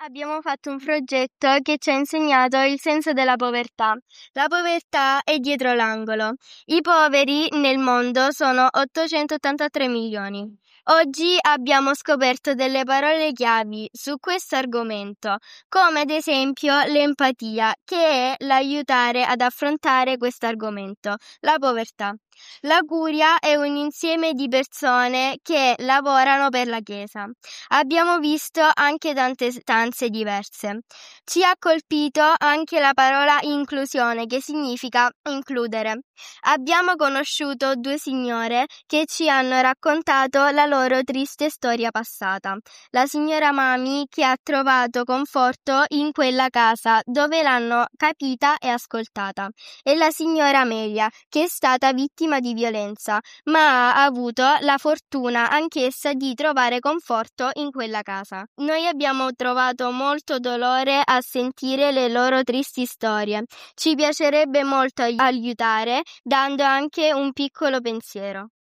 Abbiamo fatto un progetto che ci ha insegnato il senso della povertà. La povertà è dietro l'angolo. I poveri nel mondo sono 883 milioni. Oggi abbiamo scoperto delle parole chiavi su questo argomento, come ad esempio l'empatia, che è l'aiutare ad affrontare questo argomento, la povertà. La curia è un insieme di persone che lavorano per la Chiesa. Abbiamo visto anche tante stanze diverse. Ci ha colpito anche la parola inclusione, che significa includere. Abbiamo conosciuto due signore che ci hanno raccontato la loro triste storia passata. La signora Mami, che ha trovato conforto in quella casa dove l'hanno capita e ascoltata, e la signora Amelia, che è stata vittima di violenza, ma ha avuto la fortuna anch'essa di trovare conforto in quella casa. Noi abbiamo trovato molto dolore a sentire le loro tristi storie. Ci piacerebbe molto aiutare, dando anche un piccolo pensiero.